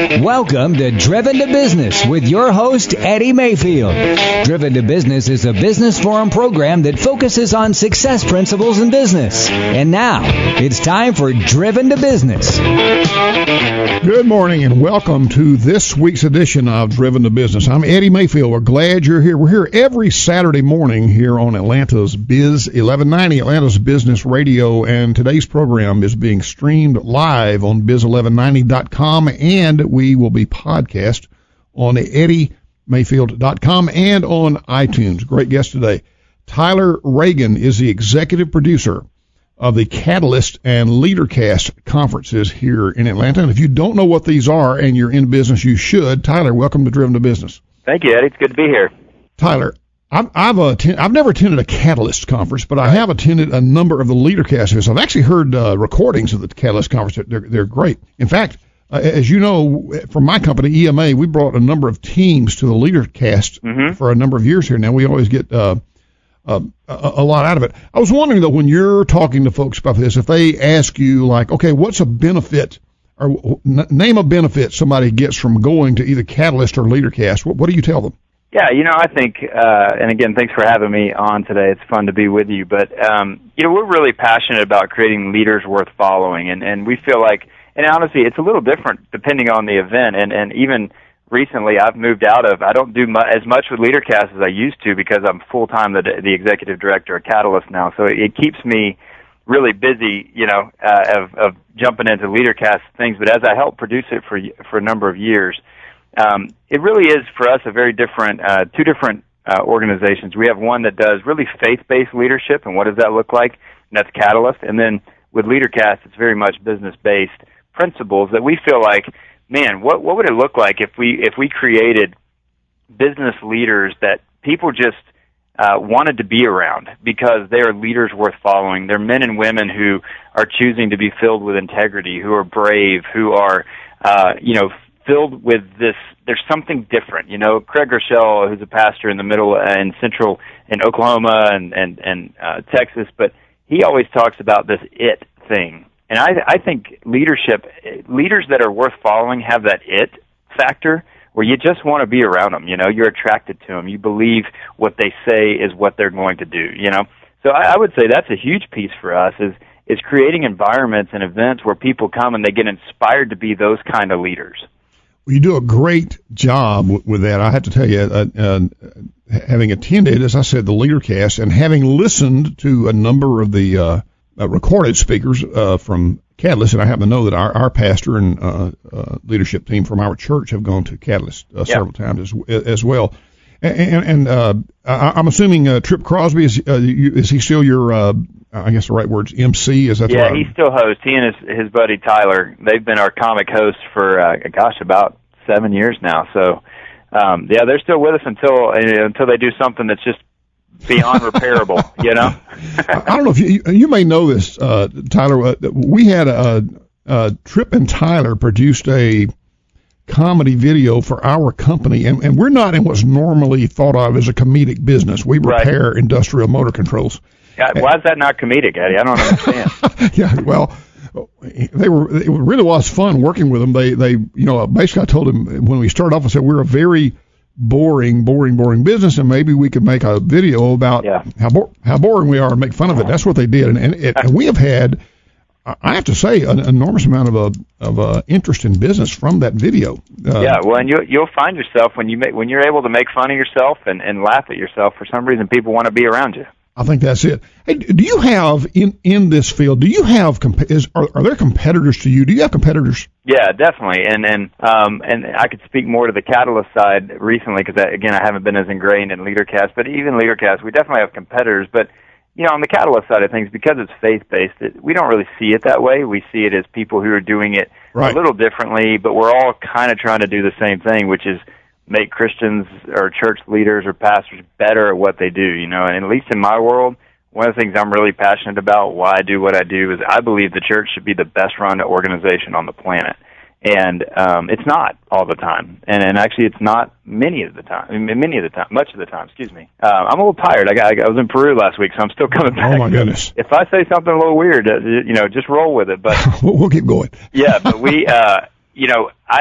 Welcome to Driven to Business with your host, Eddie Mayfield. Driven to Business is a business forum program that focuses on success principles in business. And now, it's time for Driven to Business. Good morning and welcome to this week's edition of Driven to Business. I'm Eddie Mayfield. We're glad you're here. We're here every Saturday morning here on Atlanta's Biz 1190, Atlanta's Business Radio, and today's program is being streamed live on biz1190.com, and we will be podcast on eddiemayfield.com and on iTunes. Great guest today. Tyler Reagan is the executive producer of the Catalyst and LeaderCast conferences here in Atlanta. And if you don't know what these are and you're in business, you should. Tyler, welcome to Driven to Business. Thank you, Eddie. It's good to be here. Tyler, I've never attended a Catalyst conference, but I have attended a number of the LeaderCast events. I've actually heard recordings of the Catalyst conference. They're great. In fact, as you know, from my company, EMA, we brought a number of teams to the LeaderCast for a number of years here now. We always get a lot out of it. I was wondering, though, when you're talking to folks about this, if they ask you, like, okay, what's a benefit, or name a benefit somebody gets from going to either Catalyst or LeaderCast, what do you tell them? Yeah, I think, and again, thanks for having me on today. It's fun to be with you. But, we're really passionate about creating leaders worth following, and we feel like, and honestly, it's a little different depending on the event, and even recently I've moved out of, I don't do as much with LeaderCast as I used to because I'm full-time the executive director at Catalyst now, so it keeps me really busy, of jumping into LeaderCast things, but as I help produce it for a number of years, it really is for us a very different, two different organizations. We have one that does really faith-based leadership, and what does that look like? And that's Catalyst. And then with LeaderCast, it's very much business-based principles that we feel like, man, what would it look like if we created business leaders that people just wanted to be around because they are leaders worth following. They're men and women who are choosing to be filled with integrity, who are brave, who are, filled with this. There's something different. Craig Rochelle, who's a pastor in the middle and central in Oklahoma and Texas, but he always talks about this it thing. And I think leaders that are worth following have that it factor where you just want to be around them. You're attracted to them. You believe what they say is what they're going to do. So I would say that's a huge piece for us is creating environments and events where people come and they get inspired to be those kind of leaders. Well, you do a great job with that. I have to tell you, having attended, as I said, the LeaderCast and having listened to a number of the recorded speakers from Catalyst, and I happen to know that our pastor and leadership team from our church have gone to Catalyst several times as well. And I'm assuming Trip Crosby is he still your I guess the right word's MC? Is that right? Yeah, he still hosts. He and his buddy Tyler, they've been our comic hosts for about 7 years now. So they're still with us until they do something that's just beyond repairable, I don't know if you may know this, Tyler. We had Trip and Tyler produced a comedy video for our company, and we're not in what's normally thought of as a comedic business. We repair industrial motor controls. Why is that not comedic, Eddie? I don't understand. Yeah, well, it really was fun working with them. They basically I told them when we started off, I said we're a very boring business, and maybe we could make a video about how boring we are and make fun of it. That's what they did, and we have had, I have to say, an enormous amount of interest in business from that video. And you'll find yourself when you're able to make fun of yourself and laugh at yourself. For some reason, people want to be around you. I think that's it. Hey, do you have in this field? Do you have are there competitors to you? Do you have competitors? Yeah, definitely. And I could speak more to the Catalyst side recently because again I haven't been as ingrained in LeaderCast, but even LeaderCast we definitely have competitors. But on the Catalyst side of things, because it's faith based, we don't really see it that way. We see it as people who are doing it a little differently, but we're all kind of trying to do the same thing, which is make Christians or church leaders or pastors better at what they do, and at least in my world, one of the things I'm really passionate about, why I do what I do, is I believe the church should be the best run organization on the planet. And it's not all the time. And actually it's not much of the time, excuse me. I'm a little tired. I was in Peru last week, so I'm still coming back. Oh my goodness. If I say something a little weird, just roll with it. But we'll keep going. Yeah, but we,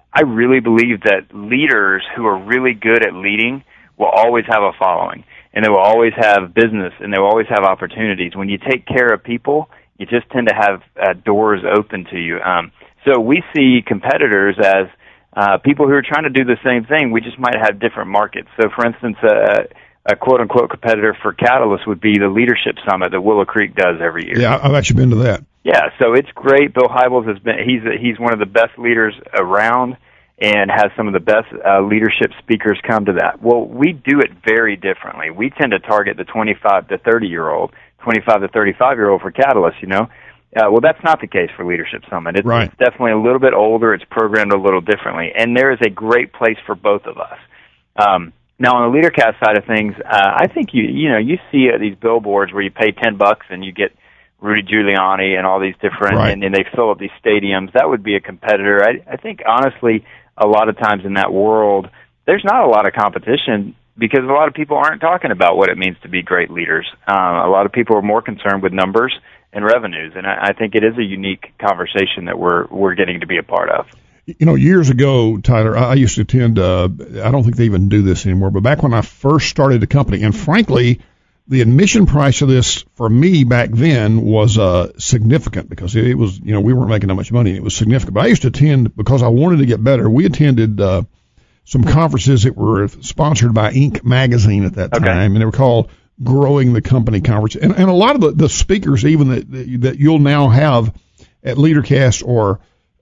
I really believe that leaders who are really good at leading will always have a following, and they will always have business, and they will always have opportunities. When you take care of people, you just tend to have doors open to you. So we see competitors as people who are trying to do the same thing. We just might have different markets. So, for instance, a quote-unquote competitor for Catalyst would be the Leadership Summit that Willow Creek does every year. Yeah, I've actually been to that. Yeah, so it's great. Bill Hybels has been he's one of the best leaders around and has some of the best leadership speakers come to that. Well, we do it very differently. We tend to target the 25 to 30-year-old, 25 to 35-year-old for Catalyst, Well, that's not the case for Leadership Summit. It's definitely a little bit older. It's programmed a little differently, and there is a great place for both of us. Now, on the LeaderCast side of things, I think you see these billboards where you pay $10 and you get Rudy Giuliani and all these different, and they fill up these stadiums. That would be a competitor. I think, honestly, a lot of times in that world, there's not a lot of competition because a lot of people aren't talking about what it means to be great leaders. A lot of people are more concerned with numbers and revenues, and I think it is a unique conversation that we're getting to be a part of. Years ago, Tyler, I used to attend, I don't think they even do this anymore, but back when I first started the company, and frankly, the admission price of this for me back then was significant because it was, we weren't making that much money. It was significant. But I used to attend because I wanted to get better. We attended some conferences that were sponsored by Inc. magazine at that time, and they were called Growing the Company Conference. And a lot of the speakers even that you'll now have at LeaderCast or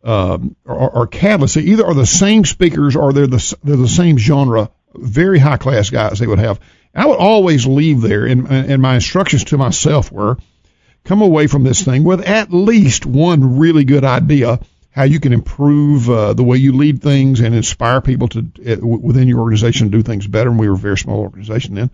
Catalyst, either are the same speakers or they're the same genre, very high class guys they would have. I would always leave there, and my instructions to myself were, come away from this thing with at least one really good idea how you can improve the way you lead things and inspire people to within your organization to do things better. And we were a very small organization then,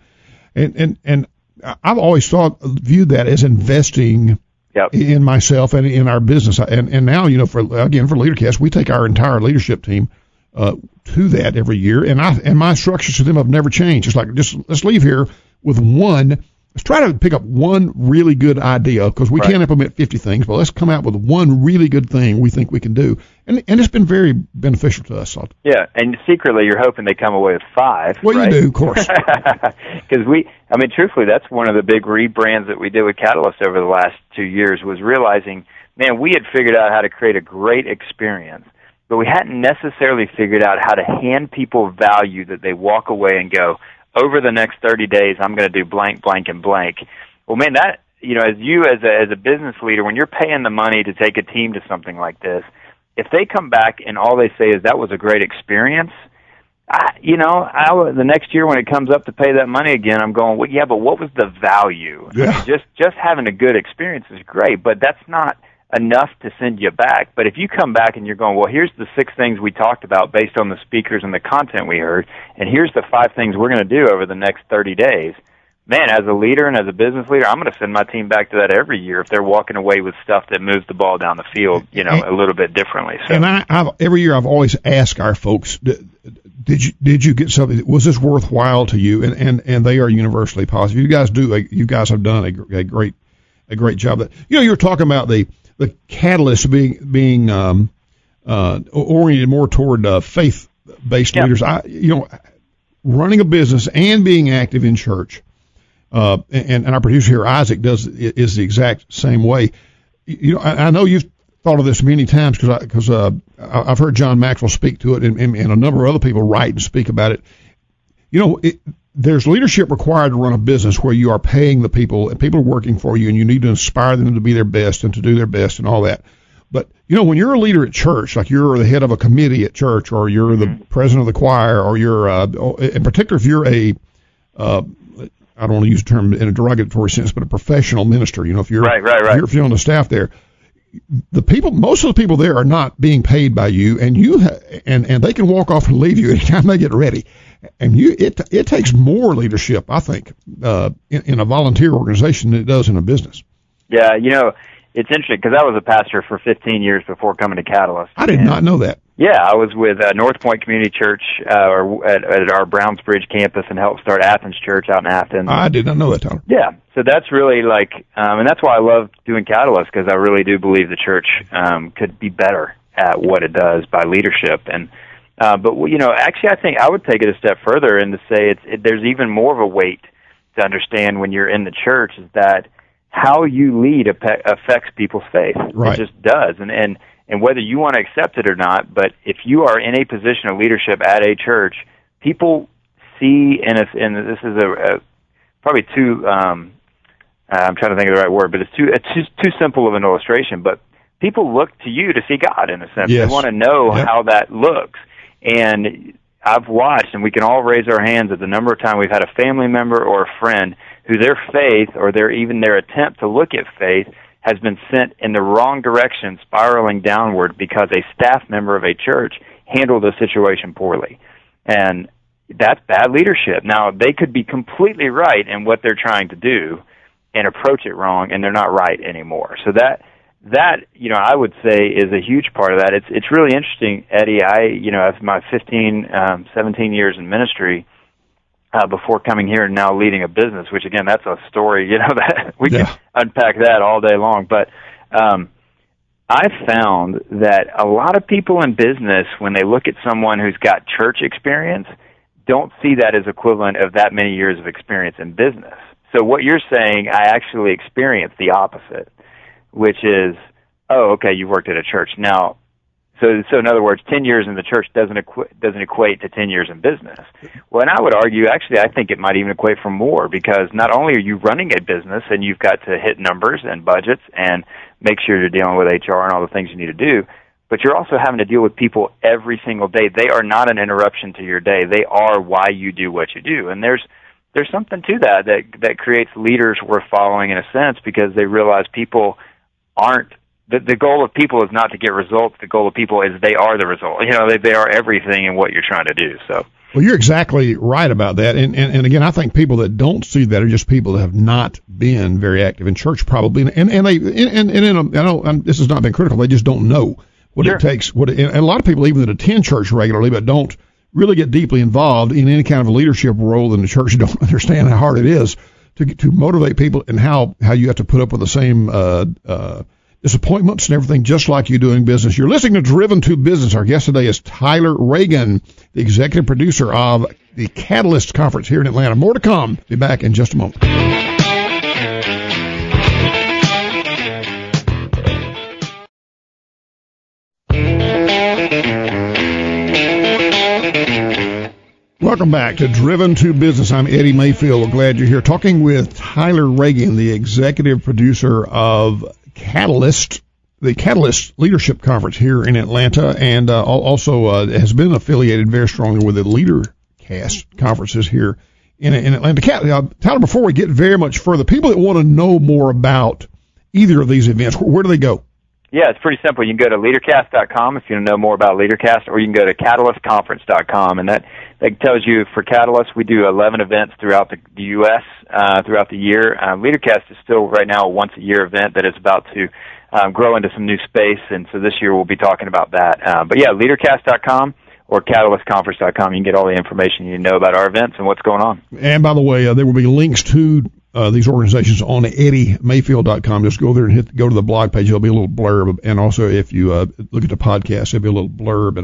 and I've always viewed that as investing in myself and in our business. And now, for LeaderCast, we take our entire leadership team to that every year, and my instructions to them have never changed. It's like, let's leave here with one. Let's try to pick up one really good idea because we can't implement 50 things, but let's come out with one really good thing we think we can do, and it's been very beneficial to us. Yeah, and secretly you're hoping they come away with 5. Well, you do, of course, because truthfully, that's one of the big rebrands that we did with Catalyst over the last 2 years was realizing, man, we had figured out how to create a great experience. But we hadn't necessarily figured out how to hand people value that they walk away and go, over the next 30 days, I'm going to do blank, blank, and blank. Well, man, that, as a business leader, when you're paying the money to take a team to something like this, if they come back and all they say is that was a great experience, the next year when it comes up to pay that money again, I'm going, well, yeah, but what was the value? Yeah. Just having a good experience is great, but that's not enough to send you back. But if you come back and you're going, well, here's the 6 things we talked about based on the speakers and the content we heard, and here's the 5 things we're going to do over the next 30 days, man, as a leader and as a business leader, I'm going to send my team back to that every year if they're walking away with stuff that moves the ball down the field, a little bit differently. So. And every year I've always asked our folks, did you get something? Was this worthwhile to you? And they are universally positive. You guys have done a great job. That you were talking about the catalyst being oriented more toward faith-based leaders. Running a business and being active in church, and our producer here, Isaac, is the exact same way. I know you've thought of this many times because I've heard John Maxwell speak to it, and a number of other people write and speak about it. There's leadership required to run a business where you are paying the people, and people are working for you, and you need to inspire them to be their best and to do their best and all that. But, when you're a leader at church, like you're the head of a committee at church, or you're the president of the choir, or you're, in particular, if you're I don't want to use the term in a derogatory sense, but a professional minister, if you're, if you're on the staff there, most of the people there are not being paid by you, and and they can walk off and leave you anytime they get ready. And it takes more leadership, I think, in a volunteer organization than it does in a business. Yeah, it's interesting because I was a pastor for 15 years before coming to Catalyst. I did not know that. Yeah, I was with North Point Community Church at our Brownsbridge campus and helped start Athens Church out in Athens. I did not know that, Tyler. Yeah, so that's really and that's why I love doing Catalyst because I really do believe the church could be better. at what it does by leadership. And but actually, I think I would take it a step further and to say there's even more of a weight to understand when you're in the church is that how you lead affects people's faith. Right. It just does, and whether you want to accept it or not. But if you are in a position of leadership at a church, people see, and this is probably too. I'm trying to think of the right word, but it's too simple of an illustration. But people look to you to see God in a sense. Yes. They want to know Yep. how that looks. And I've watched, and we can all raise our hands at the number of times we've had a family member or a friend who their faith or their attempt to look at faith has been sent in the wrong direction, spiraling downward because a staff member of a church handled the situation poorly. And that's bad leadership. Now, they could be completely right in what they're trying to do and approach it wrong, and they're not right anymore. So that I would say is a huge part of that. It's really interesting, Eddie. After my 17 years in ministry, before coming here and now leading a business, which again, that's a story, that we can unpack that all day long. But I've found that a lot of people in business, when they look at someone who's got church experience, don't see that as equivalent of that many years of experience in business. So what you're saying, I actually experienced the opposite, which is, oh, okay, you worked at a church. Now, so in other words, 10 years in the church doesn't equate to 10 years in business. Well, and I would argue, actually, I think it might even equate for more, because not only are you running a business and you've got to hit numbers and budgets and make sure you're dealing with HR and all the things you need to do, but you're also having to deal with people every single day. They are not an interruption to your day. They are why you do what you do. And there's something to that creates leaders worth following in a sense, because they realize people aren't, the goal of people is not to get results. The goal of people is they are the result. They are everything in what you're trying to do. So. Well, you're exactly right about that. And again, I think people that don't see that are just people that have not been very active in church, probably. And this has not been critical. They just don't know what Sure. it takes. And a lot of people even that attend church regularly but don't really get deeply involved in any kind of a leadership role in the church don't understand how hard it is to motivate people and how you have to put up with the same disappointments and everything, just like you do in business. You're listening to Driven to Business. Our guest today is Tyler Reagan, the executive producer of the Catalyst Conference here in Atlanta. More to come. Be back in just a moment. Welcome back to Driven to Business. I'm Eddie Mayfield. We're glad you're here talking with Tyler Reagan, the executive producer of Catalyst, the Catalyst Leadership Conference here in Atlanta, and also has been affiliated very strongly with the LeaderCast conferences here in Atlanta. Tyler, before we get very much further, people that want to know more about either of these events, where do they go? Yeah, it's pretty simple. You can go to leadercast.com if you want to know more about LeaderCast, or you can go to catalystconference.com, and that tells you for Catalyst, we do 11 events throughout the U.S. Throughout the year. LeaderCast is still right now a once-a-year event that is about to grow into some new space, and so this year we'll be talking about that. But yeah, leadercast.com or catalystconference.com. You can get all the information you know about our events and what's going on. And by the way, there will be links to these organizations on eddiemayfield.com. Just go there and go to the blog page. There'll be a little blurb, and also if you look at the podcast, there'll be a little blurb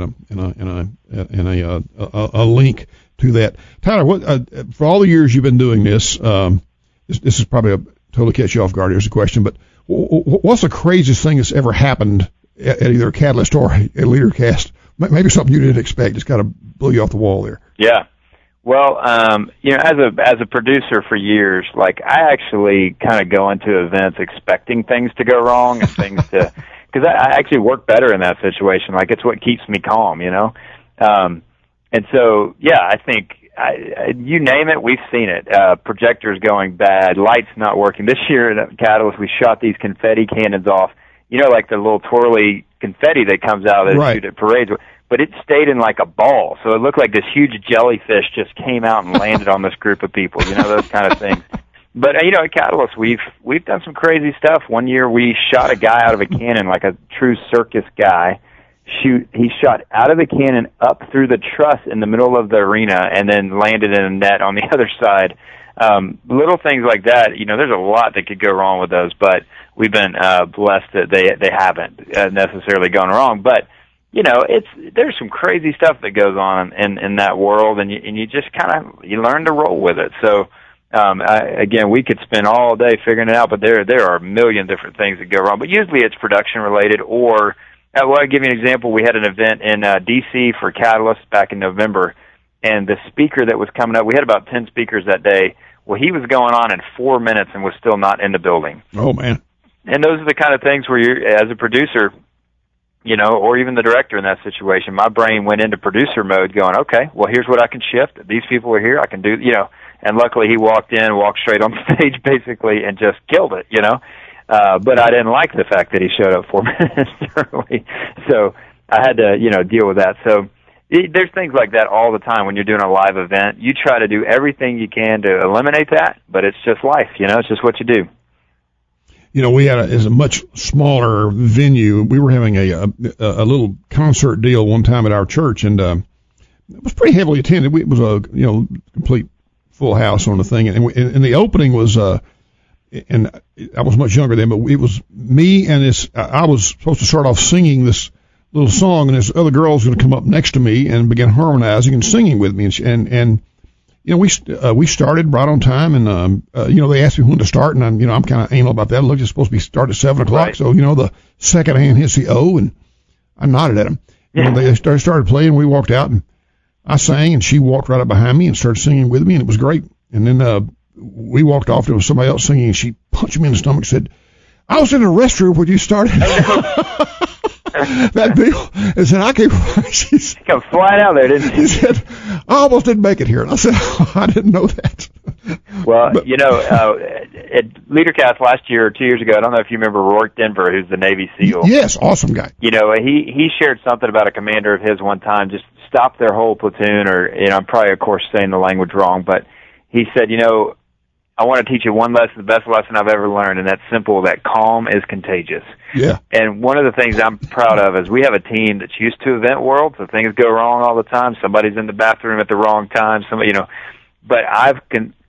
and a link to that. Tyler, what for all the years you've been doing this, this is probably a totally catch you off guard. Here's a question, but what's the craziest thing that's ever happened at either Catalyst or a LeaderCast? Maybe something you didn't expect. It's kind of blew you off the wall there. Yeah. Well, as a producer for years, like I actually kind of go into events expecting things to go wrong and things to, because I actually work better in that situation. Like it's what keeps me calm, And so, yeah, I think you name it, we've seen it. Projectors going bad, lights not working. This year at Catalyst, we shot these confetti cannons off. Like the little twirly confetti that comes out that right. shoot at parades. But it stayed in like a ball, so it looked like this huge jellyfish just came out and landed on this group of people, those kind of things. But, at Catalyst, we've done some crazy stuff. One year we shot a guy out of a cannon, like a true circus guy. He shot out of the cannon up through the truss in the middle of the arena and then landed in a net on the other side. Little things like that, there's a lot that could go wrong with those, but we've been blessed that they haven't necessarily gone wrong. But there's some crazy stuff that goes on in that world, and you just you learn to roll with it. So, again, we could spend all day figuring it out, but there are a million different things that go wrong. But usually it's production related, or well, I'll give you an example. We had an event in D.C. for Catalyst back in November, and the speaker that was coming up, we had about 10 speakers that day. Well, he was going on in 4 minutes and was still not in the building. Oh, man. And those are the kind of things where you, as a producer, or even the director in that situation, my brain went into producer mode going, okay, well, here's what I can shift. These people are here. I can do, and luckily he walked straight on stage basically and just killed it, but I didn't like the fact that he showed up 4 minutes early. So I had to, deal with that. So there's things like that all the time when you're doing a live event. You try to do everything you can to eliminate that, but it's just life, it's just what you do. We had a much smaller venue. We were having a little concert deal one time at our church, and it was pretty heavily attended. It was a complete full house on the thing, and the opening was and I was much younger then, but it was me and this. I was supposed to start off singing this little song, and this other girl was going to come up next to me and begin harmonizing and singing with me, and we started right on time, and they asked me when to start, and I'm kind of anal about that. Look, it's supposed to be start at 7 o'clock, right. So the second hand hits the O, and I nodded at them. Yeah. They started playing. We walked out, and I sang, and she walked right up behind me and started singing with me, and it was great. And then we walked off. There was somebody else singing, and she punched me in the stomach and said, "I was in the restroom when you started." That deal. And said, I came flying out there, didn't you? He said, I almost didn't make it here. And I said, I didn't know that. Well, at LeaderCast last year or 2 years ago, I don't know if you remember Rourke Denver, who's the Navy SEAL. Yes, awesome guy. He shared something about a commander of his one time, just stopped their whole platoon, or, I'm probably, of course, saying the language wrong, but he said, I want to teach you one lesson, the best lesson I've ever learned, and that's simple, that calm is contagious. Yeah. And one of the things I'm proud of is we have a team that's used to event world, so things go wrong all the time. Somebody's in the bathroom at the wrong time, but I've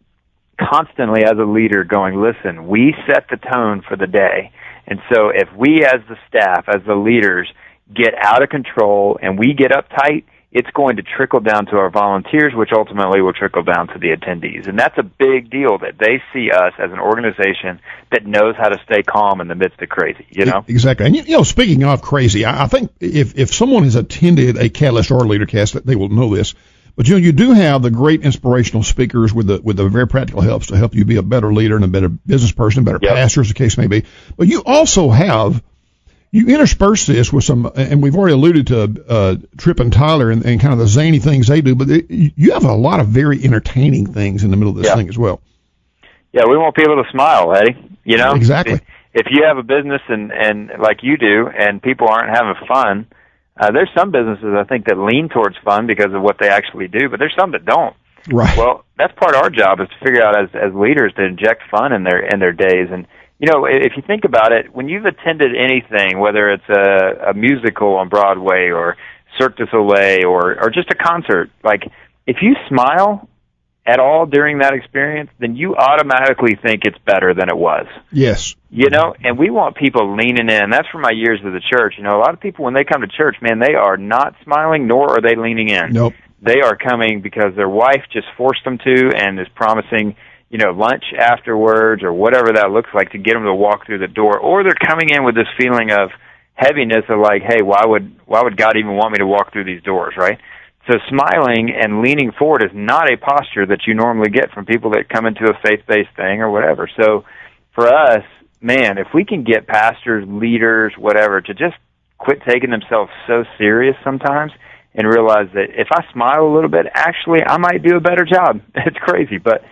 constantly as a leader going, listen, we set the tone for the day. And so if we as the staff, as the leaders, get out of control and we get uptight, it's going to trickle down to our volunteers, which ultimately will trickle down to the attendees. And that's a big deal, that they see us as an organization that knows how to stay calm in the midst of crazy, Exactly. And, speaking of crazy, I think if someone has attended a Catalyst or a LeaderCast, they will know this. But, you do have the great inspirational speakers with the very practical helps to help you be a better leader and a better business person, better pastor, as the case may be. But you also have... You intersperse this with some, and we've already alluded to Tripp and Tyler and kind of the zany things they do, but you have a lot of very entertaining things in the middle of this thing as well. Yeah, we want people to smile, Eddie. Exactly. If you have a business and like you do, and people aren't having fun, there's some businesses I think that lean towards fun because of what they actually do, but there's some that don't. Right. Well, that's part of our job, is to figure out as leaders to inject fun in their days. And if you think about it, when you've attended anything, whether it's a musical on Broadway or Cirque du Soleil or just a concert, like if you smile at all during that experience, then you automatically think it's better than it was. Yes. And we want people leaning in. That's from my years of the church. A lot of people when they come to church, man, they are not smiling, nor are they leaning in. Nope. They are coming because their wife just forced them to and is promising lunch afterwards or whatever that looks like to get them to walk through the door, or they're coming in with this feeling of heaviness of like, hey, why would God even want me to walk through these doors, right? So smiling and leaning forward is not a posture that you normally get from people that come into a faith-based thing or whatever. So for us, man, if we can get pastors, leaders, whatever, to just quit taking themselves so serious sometimes and realize that if I smile a little bit, actually I might do a better job. It's crazy, but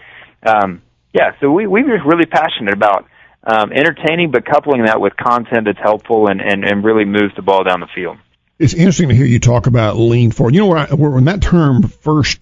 so we're really passionate about entertaining, but coupling that with content that's helpful and really moves the ball down the field. It's interesting to hear you talk about lean forward. When that term first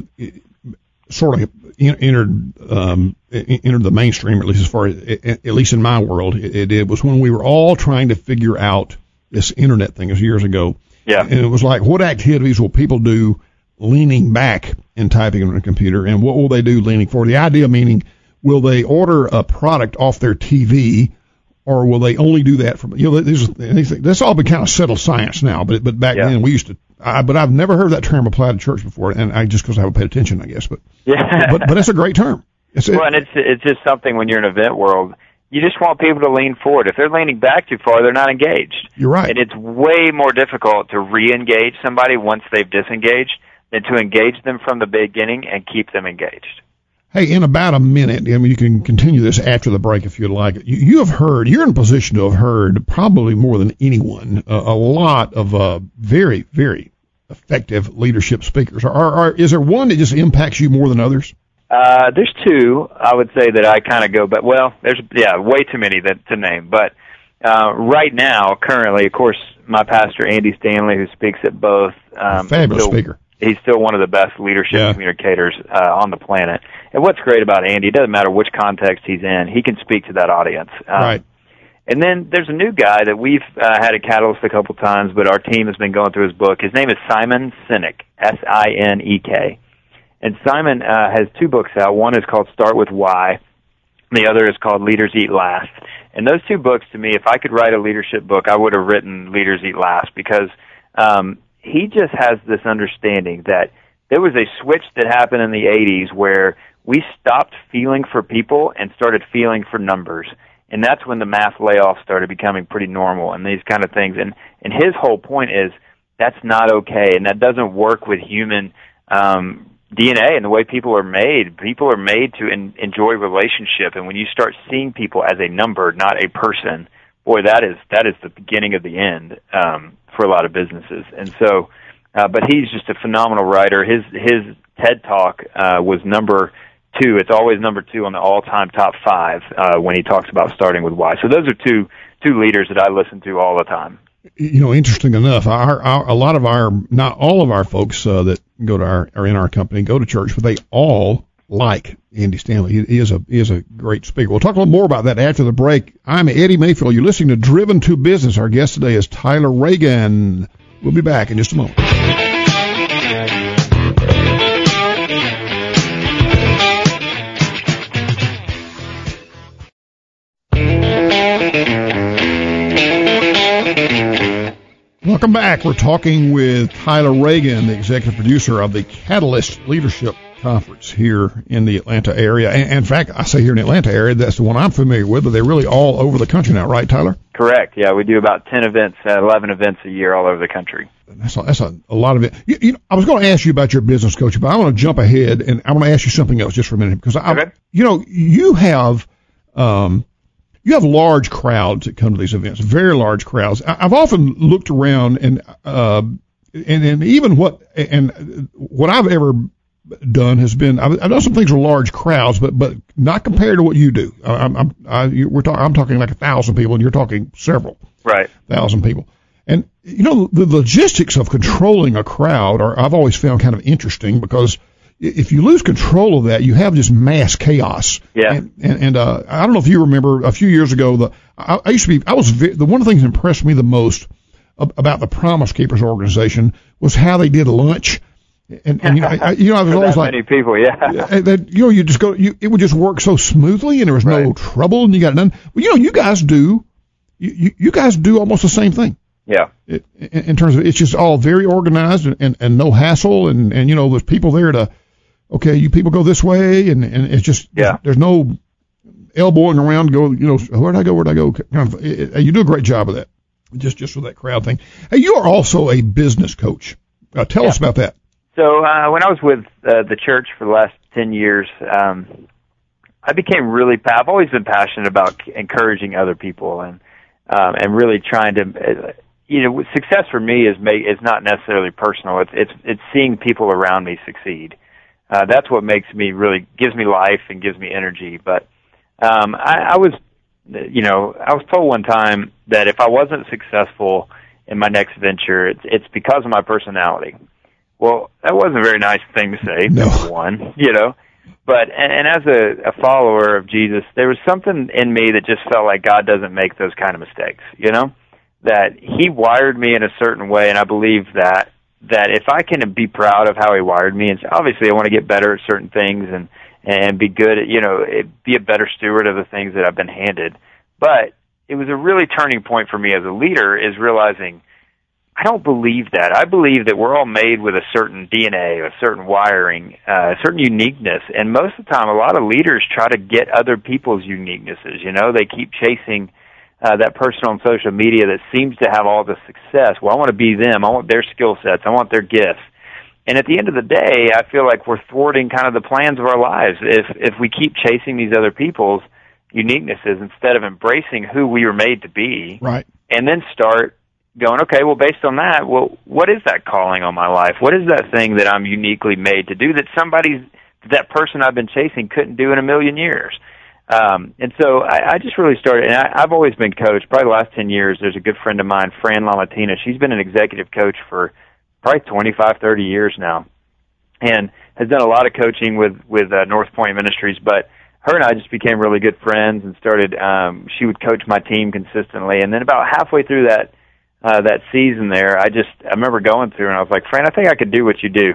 sort of entered the mainstream, at least as far as, at least in my world, it was when we were all trying to figure out this internet thing. It was years ago. Yeah. And it was like, what activities will people do leaning back and typing on a computer, and what will they do leaning forward? The idea meaning, will they order a product off their TV or will they only do that from, that's all been kind of settled science now, but back then we used to, but I've never heard that term applied to church before, and I just because I haven't paid attention, I guess, but that's a great term. And it's just something when you're in event world, you just want people to lean forward. If they're leaning back too far, they're not engaged. You're right. And it's way more difficult to re-engage somebody once they've disengaged than to engage them from the beginning and keep them engaged. Hey, in about a minute, I mean, you can continue this after the break if you'd like. You have heard, you're in a position to have heard probably more than anyone, a lot of very, very effective leadership speakers. Is there one that just impacts you more than others? There's two, I would say, that I kind of go, but there's way too many to name. But right now, currently, of course, my pastor Andy Stanley, who speaks at both, fabulous speaker. He's still one of the best leadership communicators on the planet. And what's great about Andy, it doesn't matter which context he's in, he can speak to that audience. Right. And then there's a new guy that we've had at Catalyst a couple times, but our team has been going through his book. His name is Simon Sinek, Sinek. And Simon has two books out. One is called Start With Why. The other is called Leaders Eat Last. And those two books, to me, if I could write a leadership book, I would have written Leaders Eat Last, because he just has this understanding that there was a switch that happened in the 80s where we stopped feeling for people and started feeling for numbers. And that's when the mass layoffs started becoming pretty normal and these kind of things. And his whole point is that's not okay, and that doesn't work with human DNA and the way people are made. People are made to enjoy relationship, and when you start seeing people as a number, not a person, boy, that is the beginning of the end for a lot of businesses. And so, but he's just a phenomenal writer. His TED Talk was number 2. It's always number 2 on the all-time top 5 when he talks about starting with why. So those are two leaders that I listen to all the time. You know, interesting enough, a lot of our, not all of our folks that go to are in our company go to church, but they all like Andy Stanley. He is a great speaker. We'll talk a little more about that after the break. I'm Eddie Mayfield. You're listening to Driven to Business. Our guest today is Tyler Reagan. We'll be back in just a moment. Welcome back. We're talking with Tyler Reagan, the executive producer of the Catalyst Leadership Conference here in the Atlanta area. And in fact, I say here in the Atlanta area, that's the one I'm familiar with, but they're really all over the country now, right, Tyler? Correct. Yeah, we do about 10 events, 11 events a year all over the country. That's a lot of it. You know, I was going to ask you about your business coaching, but I want to jump ahead and I want to ask you something else just for a minute, because you have large crowds that come to these events, very large crowds. I've often looked around and even what I've ever done has been, I've done some things with large crowds, but not compared to what you do. I'm talking like 1,000 people, and you're talking several, right? 1,000 people. And you know, the logistics of controlling a crowd I've always found kind of interesting, because if you lose control of that, you have this mass chaos. Yeah. And I don't know if you remember a few years ago, one of the things that impressed me the most about the Promise Keepers organization was how they did lunch. And I was always like, many people, you just go, it would just work so smoothly, and there was no trouble, and you got it done. Well, you guys do almost the same thing. Yeah. In terms of, it's just all very organized and no hassle, and there's people there to, okay, you people go this way, and it's just, there's no elbowing around, where'd I go? You do a great job of that, just with that crowd thing. Hey, you are also a business coach. Tell us about that. So when I was with the church for the last 10 years, I became I've always been passionate about encouraging other people and really trying to, success for me is not necessarily personal. It's seeing people around me succeed. That's what gives me life and gives me energy. But I was told one time that if I wasn't successful in my next venture, it's because of my personality. Well, that wasn't a very nice thing to say, number one, But and as a follower of Jesus, there was something in me that just felt like God doesn't make those kind of mistakes, that He wired me in a certain way, and I believe that if I can be proud of how He wired me, and obviously I want to get better at certain things and be good at, be a better steward of the things that I've been handed. But it was a really turning point for me as a leader, is realizing I don't believe that. I believe that we're all made with a certain DNA, a certain wiring, a certain uniqueness. And most of the time, a lot of leaders try to get other people's uniquenesses. You know, they keep chasing that person on social media that seems to have all the success. Well, I want to be them. I want their skill sets. I want their gifts. And at the end of the day, I feel like we're thwarting kind of the plans of our lives if we keep chasing these other people's uniquenesses instead of embracing who we were made to be. Right. And then start going, okay, well, based on that, well, what is that calling on my life? What is that thing that I'm uniquely made to do that person I've been chasing couldn't do in a million years? And so I just really started, and I've always been coached. Probably the last 10 years, there's a good friend of mine, Fran Lamatina. She's been an executive coach for probably 25, 30 years now, and has done a lot of coaching with North Point Ministries. But her and I just became really good friends and started, she would coach my team consistently. And then about halfway through that season there, I remember going through and I was like, Fran, I think I could do what you do.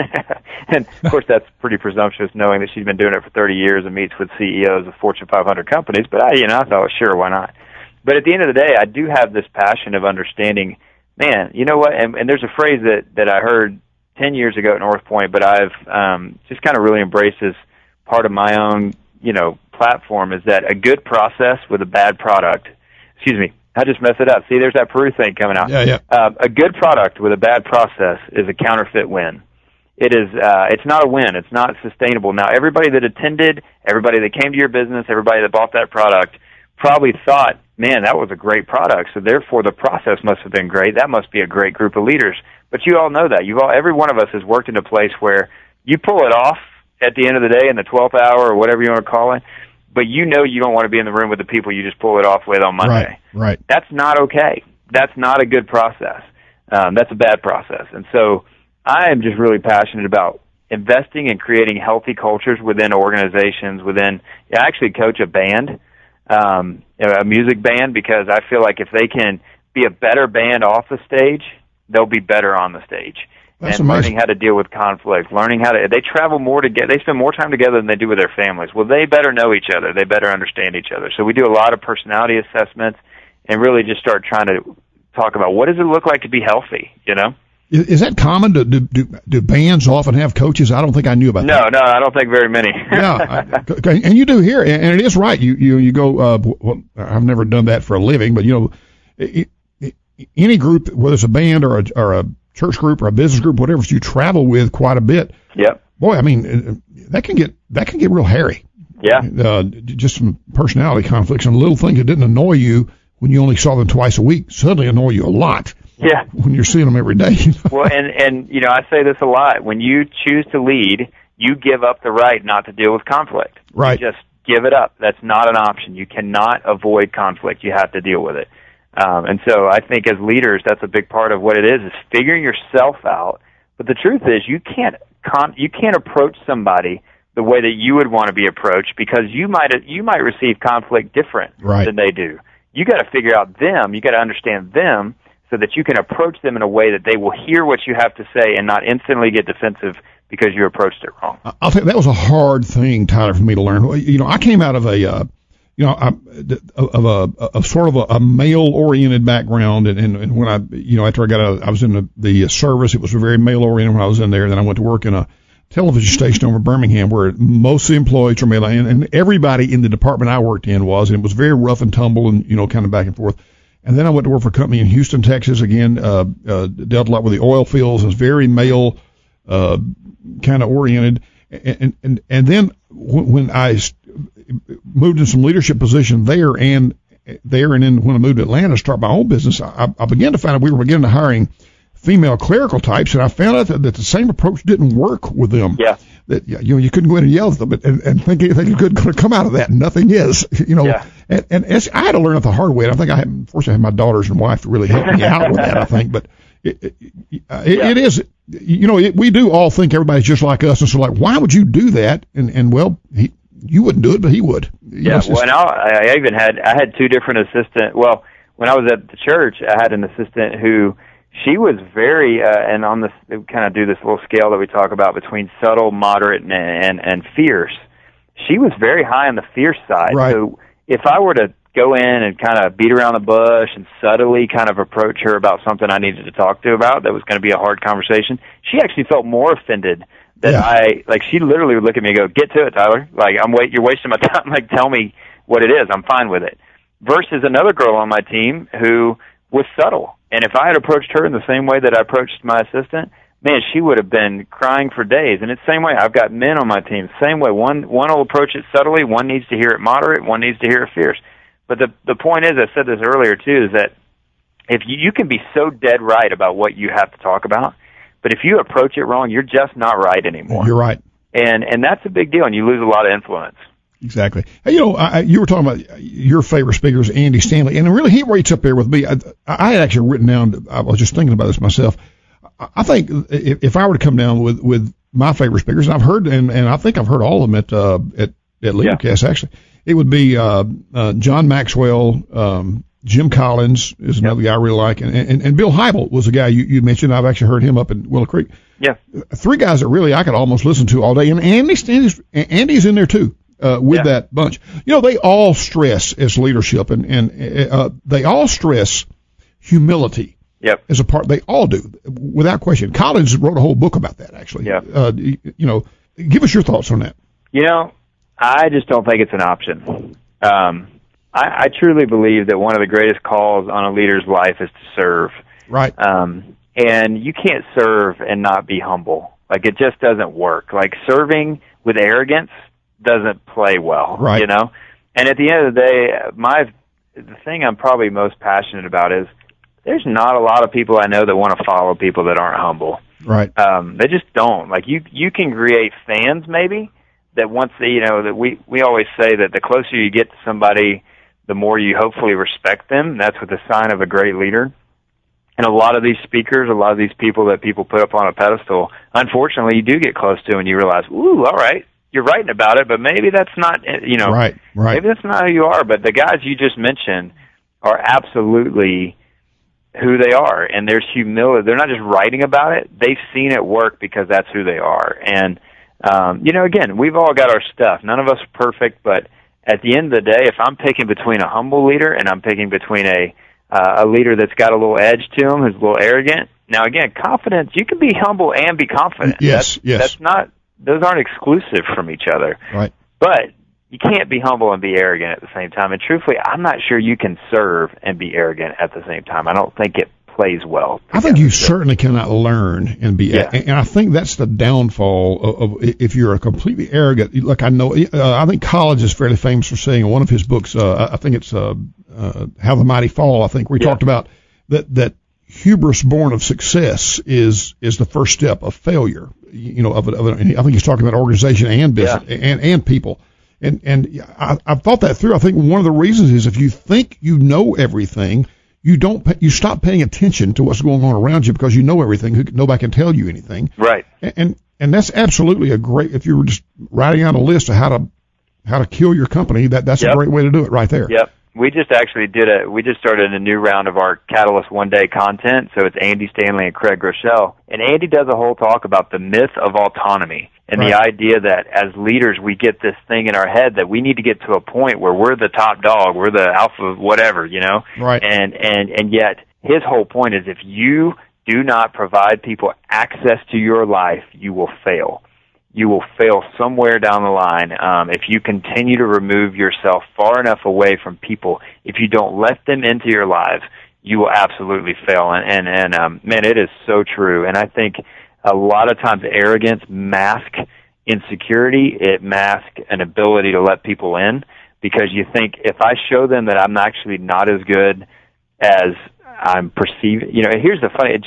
And of course that's pretty presumptuous knowing that she's been doing it for 30 years and meets with CEOs of Fortune 500 companies. But I thought, sure, why not? But at the end of the day, I do have this passion of understanding, man, you know what? And there's a phrase that I heard 10 years ago at North Point, but I've just kind of really embraced as part of my own, platform, is that a good process with a bad product. Excuse me, I just messed it up. See, there's that Peru thing coming out. Yeah. A good product with a bad process is a counterfeit win. It's not a win. It's not sustainable. Now, everybody that attended, everybody that came to your business, everybody that bought that product probably thought, man, that was a great product, so therefore the process must have been great. That must be a great group of leaders. But you all know that. Every one of us has worked in a place where you pull it off at the end of the day in the 12th hour or whatever you want to call it, but you don't want to be in the room with the people you just pull it off with on Monday. Right. That's not okay. That's not a good process. That's a bad process. And so I am just really passionate about investing and creating healthy cultures within organizations. I actually coach a band, a music band, because I feel like if they can be a better band off the stage, they'll be better on the stage. That's and amazing. Learning how to deal with conflict, they travel more together, they spend more time together than they do with their families. Well, they better know each other, they better understand each other. So we do a lot of personality assessments and really just start trying to talk about what does it look like to be healthy, Is that common? Do bands often have coaches? I don't think I knew about that. No, I don't think very many. Yeah, and you do here, and it is right. You go. Well, I've never done that for a living, but any group, whether it's a band or a church group or a business group, whatever, you travel with quite a bit. Yep. Boy, I mean, that can get real hairy. Yeah. Just some personality conflicts and little things that didn't annoy you when you only saw them twice a week suddenly annoy you a lot. Yeah. When you're seeing them every day. Well, and I say this a lot. When you choose to lead, you give up the right not to deal with conflict. Right. You just give it up. That's not an option. You cannot avoid conflict. You have to deal with it. And so I think as leaders, that's a big part of what it is figuring yourself out. But the truth is, you can't approach somebody the way that you would want to be approached, because you might receive conflict different than they do. You got to figure out them. You got to understand them so that you can approach them in a way that they will hear what you have to say and not instantly get defensive because you approached it wrong. I'll think that was a hard thing, Tyler, for me to learn. I came out of a sort of a male-oriented background, and when after I got out, I was in the service. It was very male-oriented when I was in there. Then I went to work in a television station over Birmingham where most of the employees were male, and everybody in the department I worked in was, and it was very rough and tumble and kind of back and forth. And then I went to work for a company in Houston, Texas. Again, dealt a lot with the oil fields. It was very male kind of oriented, and then when I moved in some leadership position there, and then when I moved to Atlanta to start my own business, I began to find out we were beginning to hiring female clerical types, and I found out that the same approach didn't work with them. Yeah. That you couldn't go in and yell at them and think anything good going to come out of that. Nothing is, Yeah. And I had to learn it the hard way. And I think fortunately I had my daughters and wife to really help me out with that. I think, but it is, we do all think everybody's just like us, and so why would you do that? And well, you wouldn't do it, but he would. Yeah. Well, and I had two different assistants. Well, when I was at the church, I had an assistant who. She was very, and on this, kind of do this little scale that we talk about between subtle, moderate, and fierce. She was very high on the fierce side. Right. So if I were to go in and kind of beat around the bush and subtly kind of approach her about something I needed to talk to about that was going to be a hard conversation, she actually felt more offended that she literally would look at me and go, "Get to it, Tyler. Like, you're wasting my time. Like, tell me what it is. I'm fine with it." Versus another girl on my team who was subtle. And if I had approached her in the same way that I approached my assistant, man, she would have been crying for days. And it's the same way. I've got men on my team, same way. One will approach it subtly, one needs to hear it moderate, one needs to hear it fierce. But the point is, I said this earlier too, is that if you can be so dead right about what you have to talk about, but if you approach it wrong, you're just not right anymore. You're right. And that's a big deal, and you lose a lot of influence. Exactly. Hey, you were talking about your favorite speaker is Andy Stanley, and really he rates up there with me. I had actually written down, I was just thinking about this myself. I think if I were to come down with my favorite speakers, and I've heard, and I think I've heard all of them at LeaderCast actually, it would be John Maxwell, Jim Collins is another guy I really like, and Bill Hybel was a guy you mentioned. I've actually heard him up in Willow Creek. Yeah. Three guys that really I could almost listen to all day, and Andy's in there too. With that bunch, they all stress as leadership, and they all stress humility. Yep. As a part, they all do, without question. Collins wrote a whole book about that, actually. Yeah. Give us your thoughts on that. I just don't think it's an option. I truly believe that one of the greatest calls on a leader's life is to serve. Right. And you can't serve and not be humble. Like, it just doesn't work. Like, serving with arrogance doesn't play well, right. And at the end of the day, the thing I'm probably most passionate about is there's not a lot of people I know that want to follow people that aren't humble. Right. They just don't. Like, you can create fans maybe that once that we always say that the closer you get to somebody, the more you hopefully respect them. That's what the sign of a great leader. And a lot of these speakers, a lot of these people that people put up on a pedestal, unfortunately, you do get close to and you realize, ooh, all right, you're writing about it, but maybe that's not, right. Maybe that's not who you are. But the guys you just mentioned are absolutely who they are, and there's humility. They're not just writing about it; they've seen it work because that's who they are. And again, we've all got our stuff. None of us are perfect, but at the end of the day, if I'm picking between a humble leader and I'm picking between a leader that's got a little edge to him, who's a little arrogant. Now, again, confidence. You can be humble and be confident. Yes. That's not. Those aren't exclusive from each other. Right. But you can't be humble and be arrogant at the same time. And truthfully, I'm not sure you can serve and be arrogant at the same time. I don't think it plays well together. I think you certainly cannot learn and be, and I think that's the downfall of if you're a completely arrogant. Look, I know, I think Collins is fairly famous for saying in one of his books, I think it's How the Mighty Fall, I think, where he talked about that hubris born of success is the first step of failure. I think he's talking about organization and business and people. And I've thought that through. I think one of the reasons is if you think you know everything, you stop paying attention to what's going on around you because you know everything. Nobody can tell you anything. Right. And that's absolutely a great, if you were just writing out a list of how to kill your company, that's a great way to do it right there. Yep. We just started a new round of our Catalyst One Day content. So it's Andy Stanley and Craig Groeschel. And Andy does a whole talk about the myth of autonomy and the idea that as leaders, we get this thing in our head that we need to get to a point where we're the top dog, we're the alpha, whatever, Right. And yet his whole point is if you do not provide people access to your life, you will fail. You will fail somewhere down the line if you continue to remove yourself far enough away from people. If you don't let them into your lives, you will absolutely fail. And man, it is so true. And I think a lot of times arrogance masks insecurity. It masks an ability to let people in because you think if I show them that I'm actually not as good as I'm perceiving, here's the funny,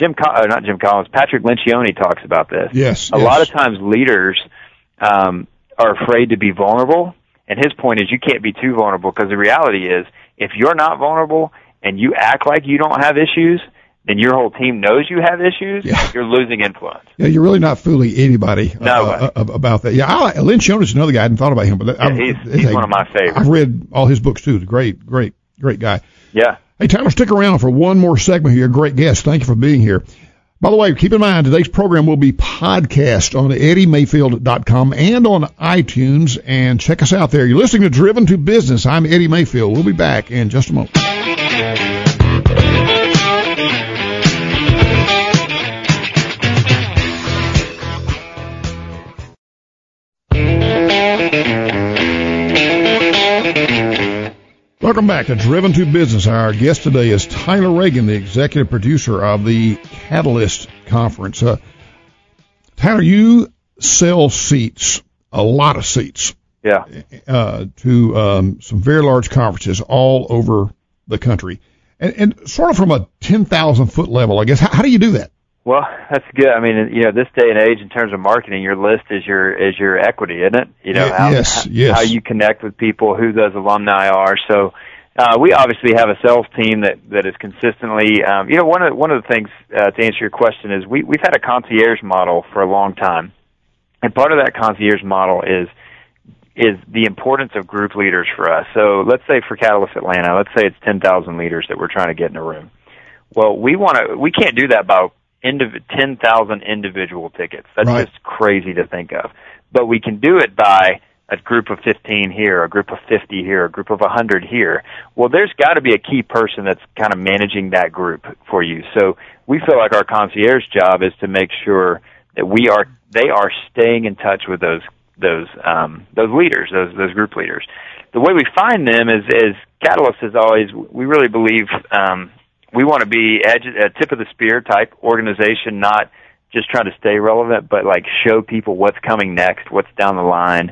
Patrick Lencioni talks about this. Yes. A lot of times leaders are afraid to be vulnerable, and his point is you can't be too vulnerable because the reality is if you're not vulnerable and you act like you don't have issues, then your whole team knows you have issues, you're losing influence. Yeah, you're really not fooling anybody about that. Yeah, Lencioni is another guy. I hadn't thought about him, but he's one of my favorites. I've read all his books, too. Great guy. Yeah. Hey, Tyler, stick around for one more segment here. Great guest. Thank you for being here. By the way, keep in mind, today's program will be podcast on EddieMayfield.com and on iTunes, and check us out there. You're listening to Driven to Business. I'm Eddie Mayfield. We'll be back in just a moment. Welcome back to Driven to Business. Our guest today is Tyler Reagan, the executive producer of the Catalyst Conference. Tyler, you sell seats, a lot of seats, to some very large conferences all over the country, and sort of from a 10,000-foot level, I guess. How do you do that? Well, that's good. I mean, this day and age, in terms of marketing, your list is your equity, isn't it? Yes. How you connect with people, who those alumni are. So, we obviously have a sales team that is consistently, one of the things to answer your question is we've had a concierge model for a long time, and part of that concierge model is the importance of group leaders for us. So, let's say for Catalyst Atlanta, let's say it's 10,000 leaders that we're trying to get in a room. Well, we can't do that by 10,000 individual tickets. That's just crazy to think of. But we can do it by a group of 15 here, a group of 50 here, a group of 100 here. Well, there's got to be a key person that's kind of managing that group for you. So we feel like our concierge job is to make sure that they are staying in touch with those leaders, those group leaders. The way we find them is Catalyst is always, we really believe, we want to be a tip of the spear type organization, not just trying to stay relevant, but like show people what's coming next, what's down the line.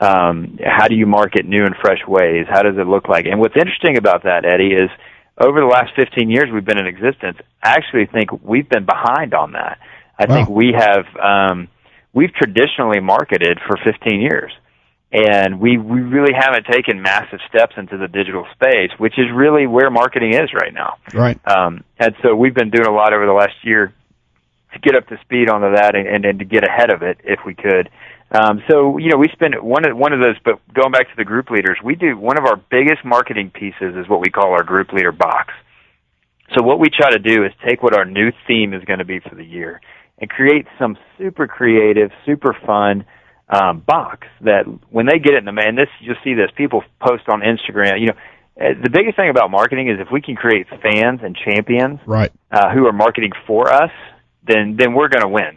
How do you market new and fresh ways? How does it look like? And what's interesting about that, Eddie, is over the last 15 years we've been in existence, I actually think we've been behind on that. I think we have, we've traditionally marketed for 15 years. And we really haven't taken massive steps into the digital space, which is really where marketing is right now. Right. And so we've been doing a lot over the last year to get up to speed onto that and to get ahead of it if we could. So we spend one of those, but going back to the group leaders, we do one of our biggest marketing pieces is what we call our group leader box. So what we try to do is take what our new theme is going to be for the year and create some super creative, super fun box that when they get it in the man, you'll see this, people post on Instagram. The biggest thing about marketing is if we can create fans and champions who are marketing for us, then we're going to win,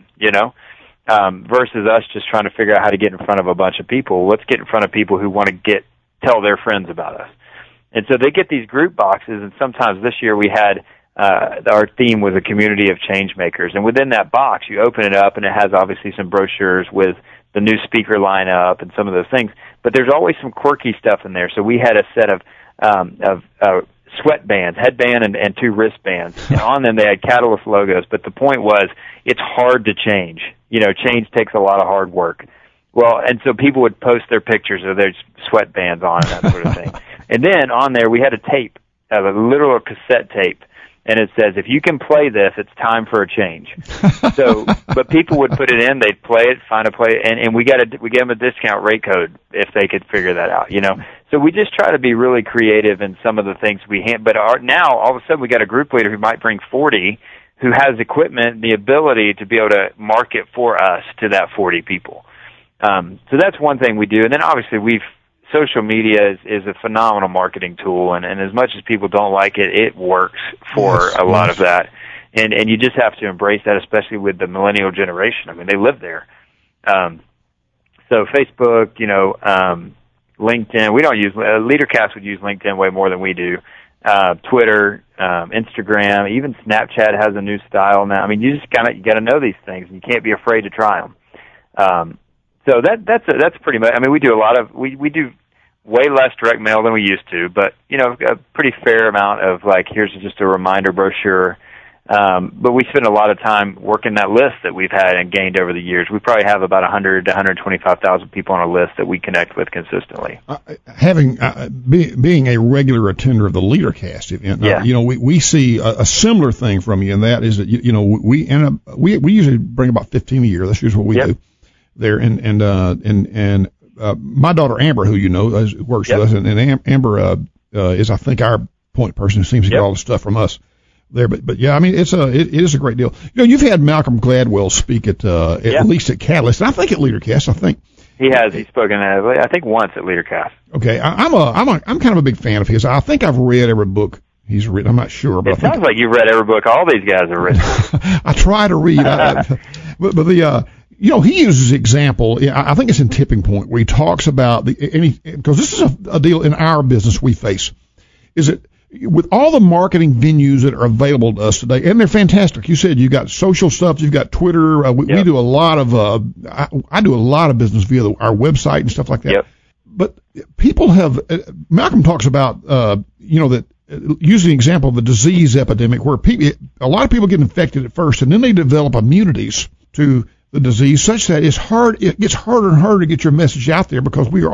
versus us just trying to figure out how to get in front of a bunch of people. Let's get in front of people who want to tell their friends about us. And so they get these group boxes, and sometimes this year we had our theme was a community of change makers. And within that box, you open it up, and it has obviously some brochures with the new speaker lineup and some of those things. But there's always some quirky stuff in there. So we had a set of sweatbands, headband and 2 wristbands. And on them they had Catalyst logos. But the point was, it's hard to change. Change takes a lot of hard work. Well, and so people would post their pictures of their sweatbands on and that sort of thing. And then on there we had a tape, a literal cassette tape. And it says, if you can play this, it's time for a change. So, but people would put it in, they'd play it, find a play, and we gave them a discount rate code if they could figure that out, So we just try to be really creative in some of the things but now, all of a sudden, we got a group leader who might bring 40 who has equipment, the ability to be able to market for us to that 40 people. So that's one thing we do. And then obviously social media is a phenomenal marketing tool, and as much as people don't like it, it works for a lot of that. And you just have to embrace that, especially with the millennial generation. I mean, they live there. So Facebook, LinkedIn, we don't use, LeaderCast would use LinkedIn way more than we do. Twitter, Instagram, even Snapchat has a new style now. I mean, you got to know these things, and you can't be afraid to try them. So that's pretty much. I mean, we do a lot of we do way less direct mail than we used to, but a pretty fair amount of here's just a reminder brochure. But we spend a lot of time working that list that we've had and gained over the years. We probably have about 100 to 125,000 people on a list that we connect with consistently. Being a regular attender of the LeaderCast event, we see a similar thing from you, and that is that we usually bring about 15 a year. That's usually what we do there, and my daughter Amber, who works with us, and Amber is, I think, our point person who seems to get all the stuff from us. there. But yeah, I mean, it is a great deal. You've had Malcolm Gladwell speak at least at Catalyst, and I think at LeaderCast. I think he has. He's spoken I think once at LeaderCast. Okay, I'm kind of a big fan of his. I think I've read every book he's written. I'm not sure, but it sounds like you've read every book all these guys have written. I try to read, but the he uses example. I think it's in Tipping Point where he talks about because this is a deal in our business we face. Is it with all the marketing venues that are available to us today, and they're fantastic. You said you got social stuff, you've got Twitter. We do a lot of I do a lot of business via our website and stuff like that. Yep. But people have Malcolm talks about that. Using the example of the disease epidemic, where a lot of people get infected at first, and then they develop immunities to the disease, such that it gets harder and harder to get your message out there because we've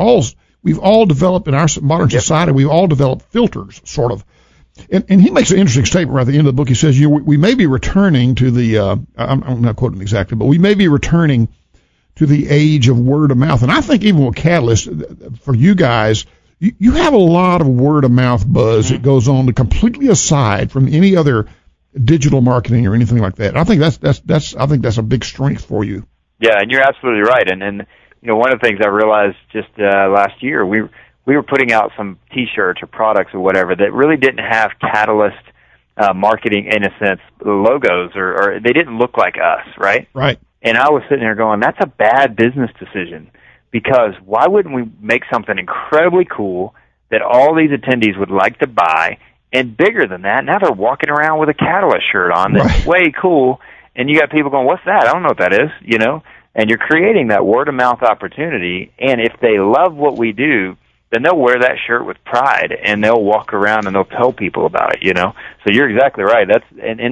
all developed in our modern society, we've all developed filters, sort of. And he makes an interesting statement right at the end of the book. He says, we may be returning to the, I'm not quoting exactly, but we may be returning to the age of word of mouth. And I think even with Catalyst, for you guys, you have a lot of word of mouth buzz that goes on to completely aside from any other digital marketing or anything like that. I think that's a big strength for you. Yeah, and you're absolutely right. And one of the things I realized just last year, we were putting out some T-shirts or products or whatever that really didn't have Catalyst marketing, in a sense, logos, or they didn't look like us, right? Right. And I was sitting there going, that's a bad business decision. Because why wouldn't we make something incredibly cool that all these attendees would like to buy, and bigger than that, now they're walking around with a Catalyst shirt on that's way cool, and you got people going, what's that? I don't know what that is, and you're creating that word-of-mouth opportunity, and if they love what we do, then they'll wear that shirt with pride, and they'll walk around and they'll tell people about it, So you're exactly right. That's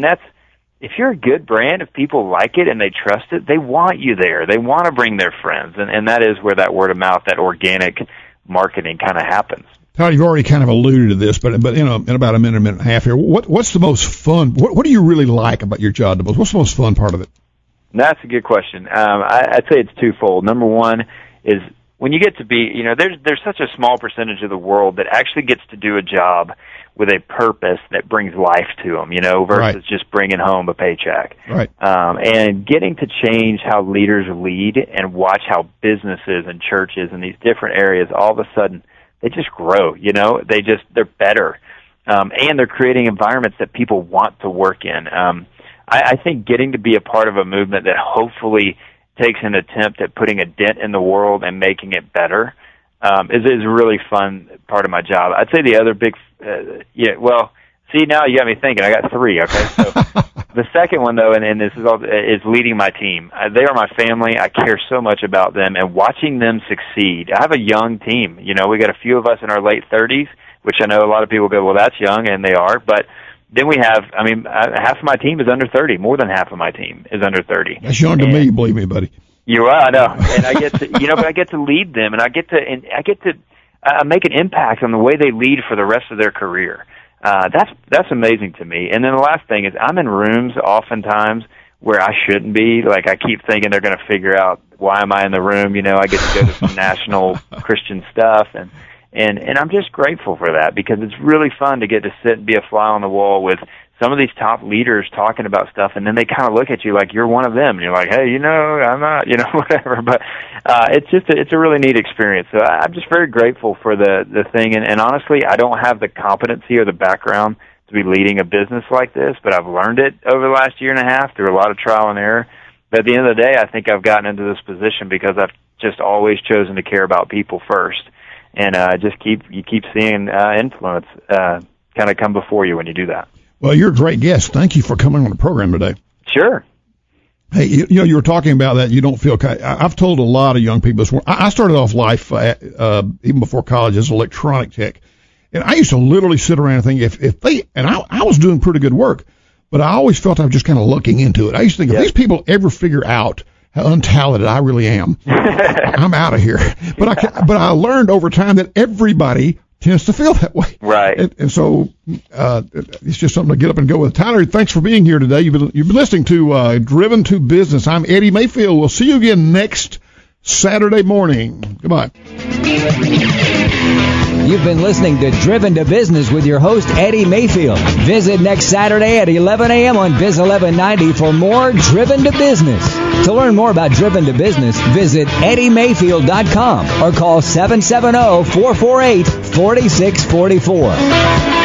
if you're a good brand, if people like it and they trust it, they want you there. They want to bring their friends, and that is where that word of mouth, that organic marketing kind of happens. Todd, you've already kind of alluded to this, but in about a minute and a half here, what's the most fun? What do you really like about your job the most? What's the most fun part of it? That's a good question. I'd say it's twofold. Number one is when you get to be, there's such a small percentage of the world that actually gets to do a job with a purpose that brings life to them, versus just bringing home a paycheck. Right. And getting to change how leaders lead and watch how businesses and churches in these different areas, all of a sudden, they just grow, they're better. And they're creating environments that people want to work in. I think getting to be a part of a movement that hopefully takes an attempt at putting a dent in the world and making it better is a really fun part of my job. I'd say the other big, see, now you got me thinking. I got three, okay? So the second one, though, and this is leading my team. They are my family. I care so much about them, and watching them succeed. I have a young team. We got a few of us in our late 30s, which I know a lot of people go, well, that's young, and they are, but then we have, half of my team is under 30. More than half of my team is under 30. That's young to me, believe me, buddy. You are, I know, and I get to, but I get to lead them, and I get to make an impact on the way they lead for the rest of their career. That's amazing to me. And then the last thing is, I'm in rooms oftentimes where I shouldn't be. Like, I keep thinking they're going to figure out why am I in the room. I get to go to some national Christian stuff, and I'm just grateful for that, because it's really fun to get to sit and be a fly on the wall with some of these top leaders talking about stuff, and then they kind of look at you like you're one of them, and you're like, hey, I'm not, whatever. But it's a really neat experience. So I'm just very grateful for the thing, and honestly, I don't have the competency or the background to be leading a business like this, but I've learned it over the last year and a half through a lot of trial and error. But at the end of the day, I think I've gotten into this position because I've just always chosen to care about people first, and you keep seeing influence kind of come before you when you do that. Well, you're a great guest. Thank you for coming on the program today. Sure. Hey, you were talking about that you don't feel. I've told a lot of young people this. I started off life even before college as electronic tech, and I used to literally sit around and think if they, and I was doing pretty good work, but I always felt I was just kind of looking into it. I used to think if these people ever figure out how untalented I really am, I'm out of here. But I learned over time that everybody tends to feel that way. Right. And so it's just something to get up and go with. Tyler, thanks for being here today. You've been listening to Driven to Business. I'm Eddie Mayfield. We'll see you again next Saturday morning. Goodbye. You've been listening to Driven to Business with your host, Eddie Mayfield. Visit next Saturday at 11 a.m. on Biz 1190 for more Driven to Business. To learn more about Driven to Business, visit eddiemayfield.com or call 770-448-4644.